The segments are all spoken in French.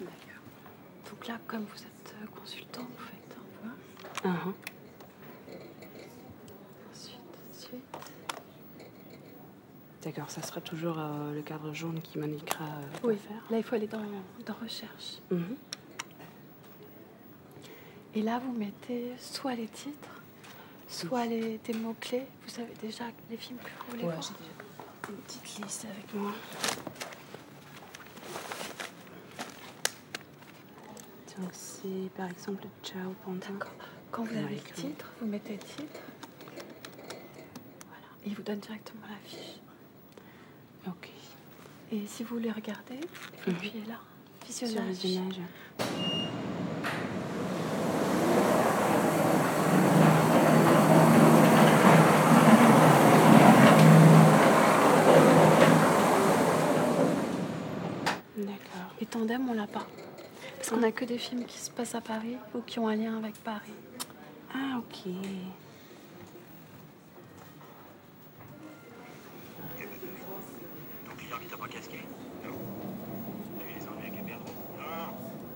D'accord. Donc là, comme vous êtes consultant, vous faites un voix. Ensuite. D'accord, ça sera toujours le cadre jaune qui m'indiquera Oui, quoi faire. là, il faut aller dans recherche. Mhm. Et là, vous mettez soit les titres, soit des mots-clés. Vous savez déjà les films que vous voulez voir. J'ai une petite liste avec moi. Donc c'est par exemple Ciao Panda. D'accord. Quand vous avez le titre, vous mettez le titre. Voilà. Et il vous donne directement la fiche. Ok. Et si vous voulez regarder, vous appuyez là. Visionnage. Sur visionnage. D'accord. Et Tandem, on l'a pas. Parce qu'on n'a que des films qui se passent à Paris ou qui ont un lien avec Paris. Ah, ok. Ton client qui t'a pas casqué? Non. T'as eu les ennuis avec les perdreaux? Non.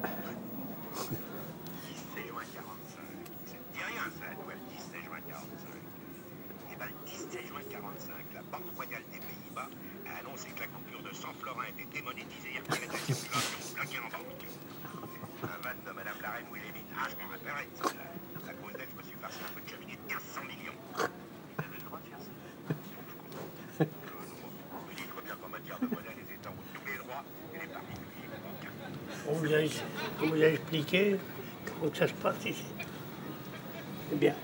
17 juin 45. Ça ne dit rien, ça, toi, le 17 juin 45. Eh ben, le 17 juin 45, la Banque royale des Pays-Bas a annoncé que la coupure de 100 florins était démonétisée et retirée de la circulation, plaquée en banque. Un van de Madame la Reine Wilhelmine. Ah, je m'en rappellerai de celle-là. À cause d'elle, je me suis farci un peu de cheminée de 1500 millions. Il avait le droit de faire ça. Je dis trop bien qu'en matière de monnaie, les États ont tous les droits et les particuliers n'ont aucun. On vous a expliqué comment que ça se passe ici. C'est bien.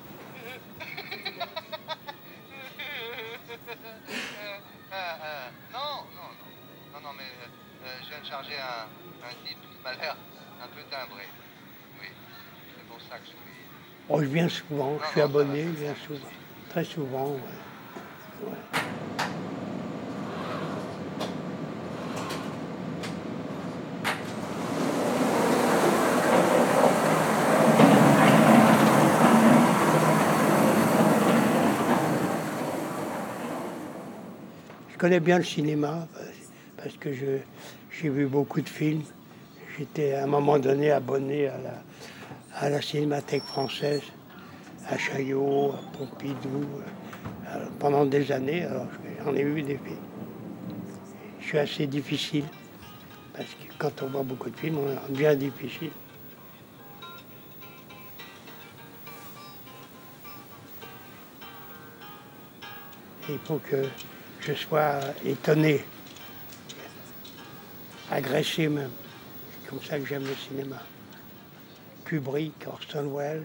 Non, mais je viens de charger un titre qui m'a l'air un peu timbré. Oui, c'est pour ça que je suis... Oh, je viens souvent, je suis abonné, je viens souvent. Très souvent, ouais. Je connais bien le cinéma parce que j'ai vu beaucoup de films. J'étais à un moment donné abonné à la Cinémathèque française, à Chaillot, à Pompidou, pendant des années. Alors j'en ai vu des films. Je suis assez difficile parce que quand on voit beaucoup de films, on est bien difficile. Il faut que je sois étonné, agressé même. C'est comme ça que j'aime le cinéma. Kubrick, Orson Welles,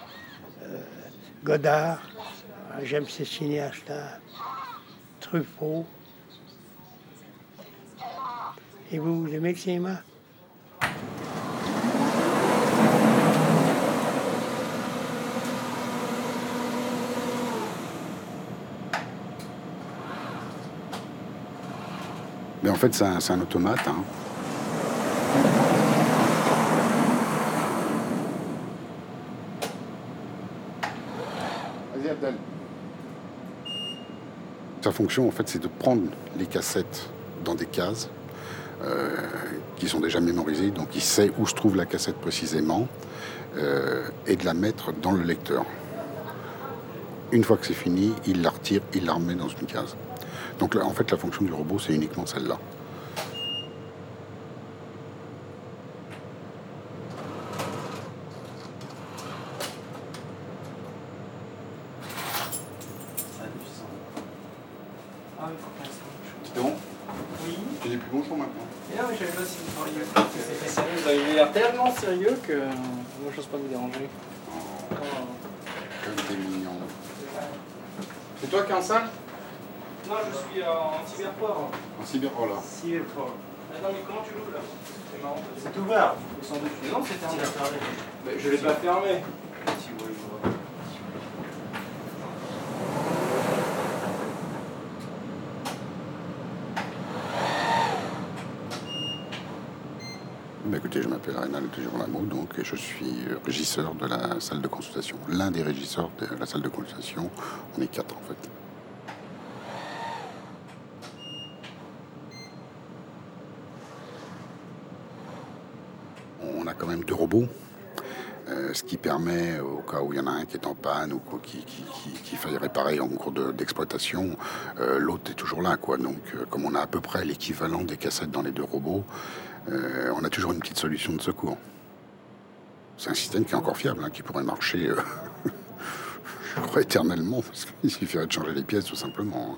Godard, j'aime ces cinéastes-là, Truffaut. Et vous aimez le cinéma? Mais en fait, c'est un automate. Hein. Vas-y, Abdel. Sa fonction, en fait, c'est de prendre les cassettes dans des cases qui sont déjà mémorisées. Donc, il sait où se trouve la cassette précisément et de la mettre dans le lecteur. Une fois que c'est fini, il la retire, il la remet dans une case. Donc là, en fait, la fonction du robot, c'est uniquement celle-là. C'est bon? Oui. Tu n'es plus bonjour maintenant. Et non, mais je savais pas si vous travailliez. Vous avez l'air tellement sérieux que moi, je n'ose pas vous déranger. Comme t'es mignon. C'est toi qui es en salle? Non, je suis en cyberport. En cyber... Oh là. Cyberport. Attends, mais comment tu l'ouvres là? C'est marrant. C'est ouvert. Sans doute. Non, c'est fermé. fermé. Mais je l'ai pas fermé. Bah écoutez, je m'appelle Reynald Girolamo, donc et je suis régisseur de la salle de consultation. L'un des régisseurs de la salle de consultation. On est 4 en fait. quand même 2 robots. Ce qui permet, au cas où il y en a un qui est en panne ou qu'il faille réparer en cours d'exploitation, l'autre est toujours là, quoi. Donc, comme on a à peu près l'équivalent des cassettes dans les 2 robots, on a toujours une petite solution de secours. C'est un système qui est encore fiable, hein, qui pourrait marcher, je crois, éternellement, parce qu'il suffirait de changer les pièces, tout simplement.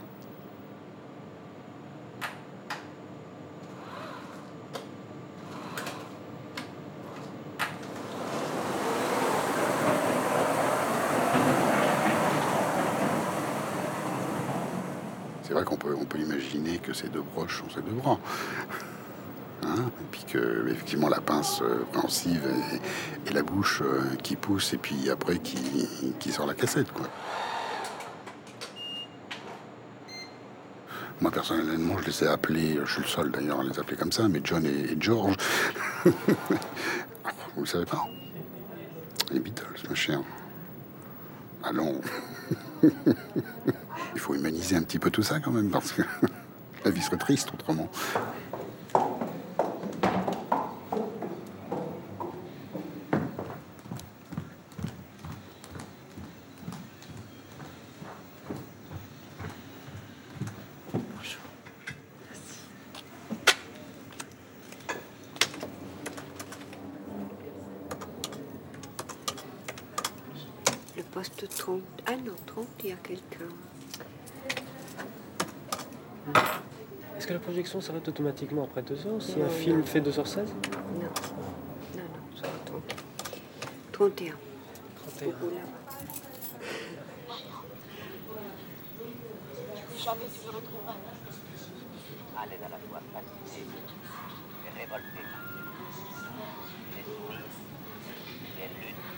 C'est vrai qu'on peut imaginer que ces 2 broches sont ces 2 bras. Hein, et puis que, effectivement, la pince préhensive et la bouche qui pousse, et puis après qui sort la cassette, quoi. Moi, personnellement, je les ai appelés, je suis le seul d'ailleurs à les appeler comme ça, mais John et George. Vous le savez pas? Les Beatles, ma chère. Allons. Il faut humaniser un petit peu tout ça quand même, parce que la vie serait triste autrement. Le poste 30. Ah non, 30, il y a quelqu'un. Est-ce que la projection s'arrête automatiquement après 2 heures si un film fait 2h16? Non, non, ça va 30. 31. 31. Jamais tu me retrouveras. Elle est à la fois fascinée et révoltée. Elle sourit et elle lutte.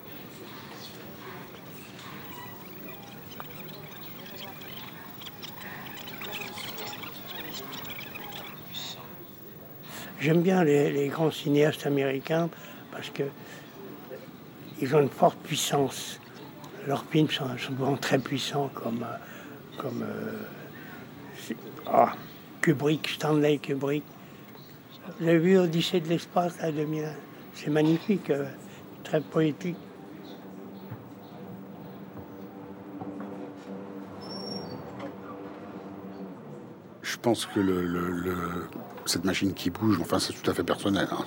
J'aime bien les grands cinéastes américains parce que ils ont une forte puissance. Leurs films sont souvent très puissants, comme Kubrick, Stanley Kubrick. Vous avez vu Odyssée de l'espace, là, 2001? C'est magnifique, très poétique. Je pense que cette machine qui bouge, enfin c'est tout à fait personnel, hein,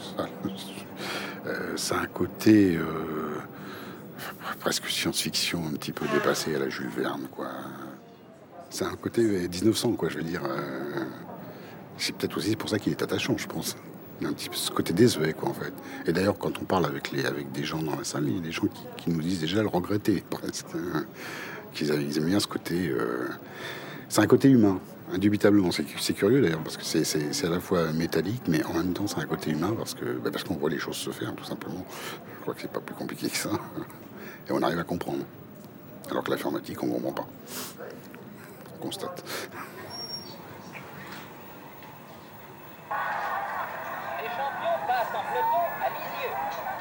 ça a un côté presque science-fiction, un petit peu dépassé à la Jules Verne, quoi. C'est un côté 1900, quoi, je veux dire. C'est peut-être aussi pour ça qu'il est attachant, je pense. Il y a un petit peu ce côté désuet, quoi, en fait. Et d'ailleurs, quand on parle avec des gens dans la salle, il y a des gens qui nous disent déjà le regretter, presque. Hein, ils aiment bien ce côté... c'est un côté humain, indubitablement. C'est curieux, d'ailleurs, parce que c'est à la fois métallique, mais en même temps, c'est un côté humain, parce qu'on voit les choses se faire, tout simplement. Je crois que c'est pas plus compliqué que ça. Et on arrive à comprendre. Alors que l'informatique, on ne comprend pas. On constate. Les champions passent en peloton à Lisieux.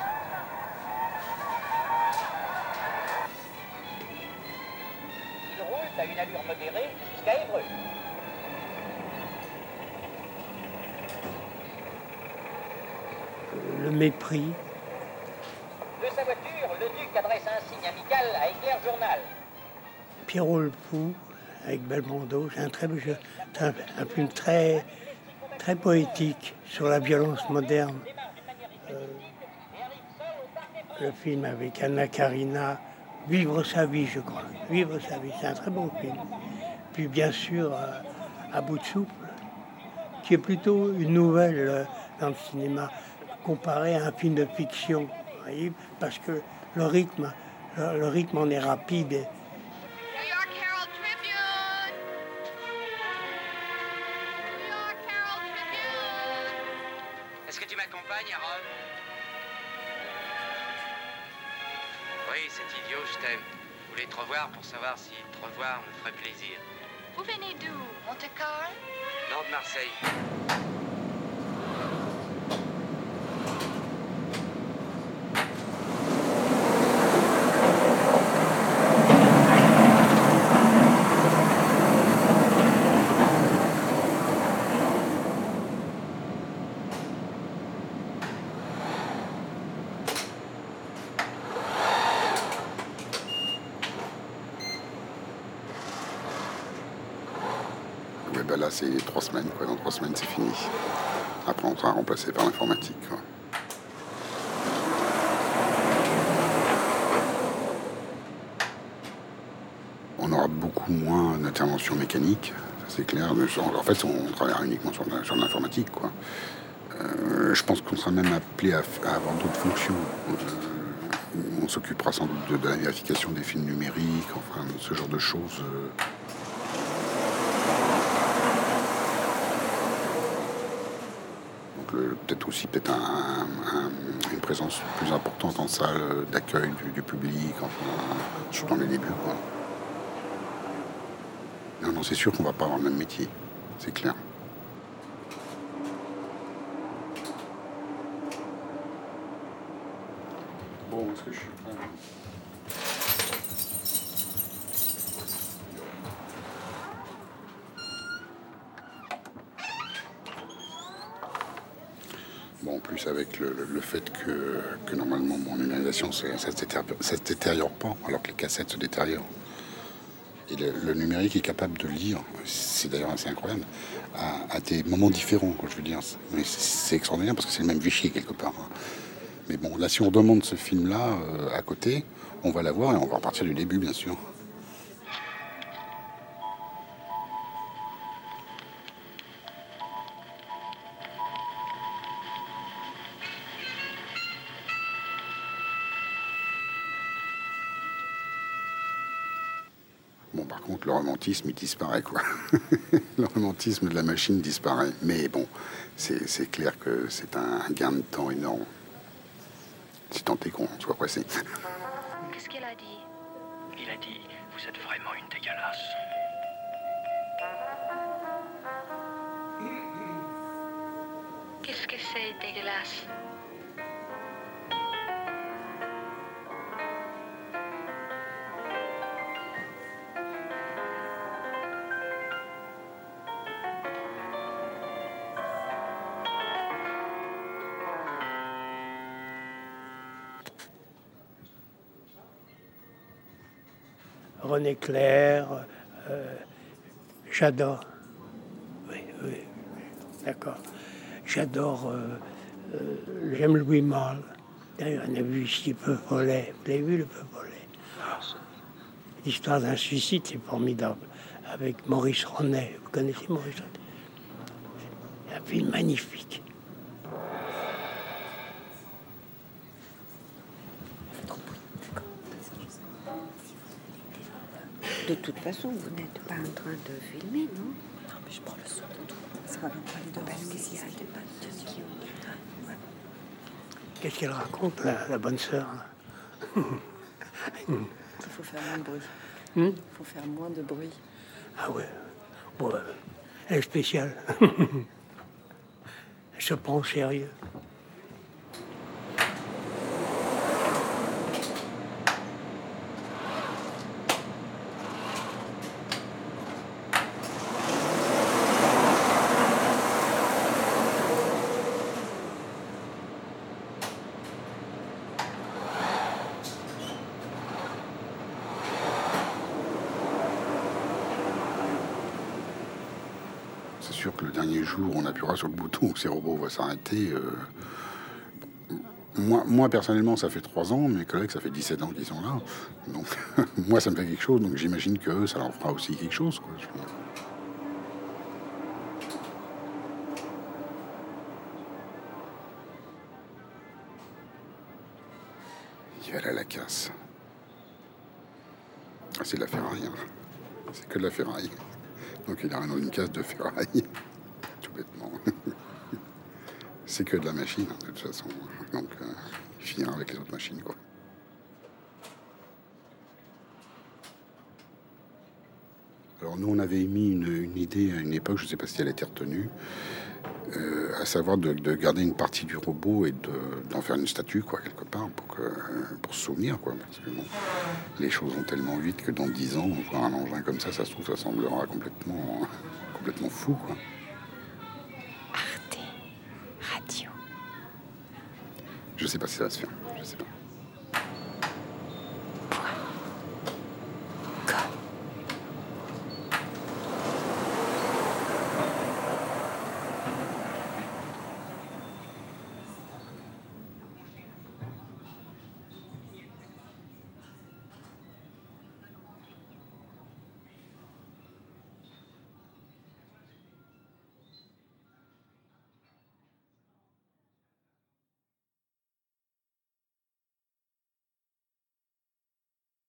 Ils roulent à une allure modérée jusqu'à Évreux. Le mépris. De sa voiture, le duc adresse un signe amical à Éclair Journal. Pierrot le Fou, avec Belmondo, c'est un film très, très poétique sur la violence moderne. Le film avec Anna Karina, Vivre sa vie, je crois. Vivre sa vie, c'est un très bon film. Puis bien sûr, À bout de souffle, qui est plutôt une nouvelle dans le cinéma, comparé à un film de fiction, vous voyez, parce que le rythme en est rapide. New York Herald Tribune! New York Herald Tribune! Est-ce que tu m'accompagnes à Rome? Oui, c'est idiot, je t'aime. Je voulais te revoir pour savoir si te revoir me ferait plaisir. Vous venez d'où? Monte-Carlo? Non, de Marseille. Ouais, bah là, c'est 3 semaines, quoi. Dans 3 semaines, c'est fini. Après, on sera remplacé par l'informatique, quoi. On aura beaucoup moins d'interventions mécaniques, ça c'est clair. En fait, on travaillera uniquement sur l'informatique, quoi. Je pense qu'on sera même appelé à avoir d'autres fonctions. On s'occupera sans doute de la vérification des films numériques, enfin, ce genre de choses. Peut-être aussi une présence plus importante en salle d'accueil du public, enfin, surtout dans les débuts, quoi. Non, c'est sûr qu'on va pas avoir le même métier, c'est clair. Bon, est-ce que je suis prêt? Bon, en plus avec le fait que normalement mon numérisation ça se détériore pas, alors que les cassettes se détériorent. Et le numérique est capable de lire, c'est d'ailleurs assez incroyable, à des moments différents, quoi, je veux dire. Mais c'est extraordinaire parce que c'est le même fichier quelque part. Mais bon, là, si on demande ce film-là à côté, on va l'avoir et on va repartir du début, bien sûr. Bon, par contre, le romantisme, il disparaît, quoi. Le romantisme de la machine disparaît. Mais bon, c'est clair que c'est un gain de temps énorme. Si tant est qu'on soit pressé. Qu'est-ce qu'elle a dit? Il a dit, vous êtes vraiment une dégueulasse. Qu'est-ce que c'est dégueulasse? René Clair, j'adore. Oui, d'accord. J'adore. J'aime Louis Malle. D'ailleurs, on a vu ici Peu Follet. Vous avez vu le Peu Follet? L'histoire d'un suicide, c'est formidable. Avec Maurice Ronet. Vous connaissez Maurice Ronet? Un film magnifique. De toute façon, vous n'êtes pas en train de filmer, non? Non, mais je prends le son de tout. Ça va même pas aller dehors. Parce qu'il y a des personnes qui ont... Qu'est-ce qu'elle raconte, la bonne sœur? Il faut faire moins de bruit. Il faut faire moins de bruit. Ah ouais. Bon, elle est spéciale. Elle se prend au sérieux. C'est sûr que le dernier jour, on appuiera sur le bouton où ces robots vont s'arrêter. Moi, personnellement, ça fait 3 ans. Mes collègues, ça fait 17 ans qu'ils sont là. Donc, moi, ça me fait quelque chose. Donc, j'imagine qu'eux, ça leur fera aussi quelque chose, quoi. Il va aller à la casse. C'est de la ferraille. Hein. C'est que de la ferraille. Donc il a rien dans une case de ferraille, tout bêtement. C'est que de la machine, hein, de toute façon. Donc il finira avec les autres machines, quoi. Alors nous, on avait émis une idée à une époque, je ne sais pas si elle a été retenue, à savoir de garder une partie du robot et d'en faire une statue, quoi, quelque part, pour se souvenir, quoi. Parce que bon, les choses vont tellement vite que dans 10 ans, voir un engin comme ça se trouve, ça semblera complètement fou, quoi. Arte Radio. Je sais pas si ça va se faire, je sais pas.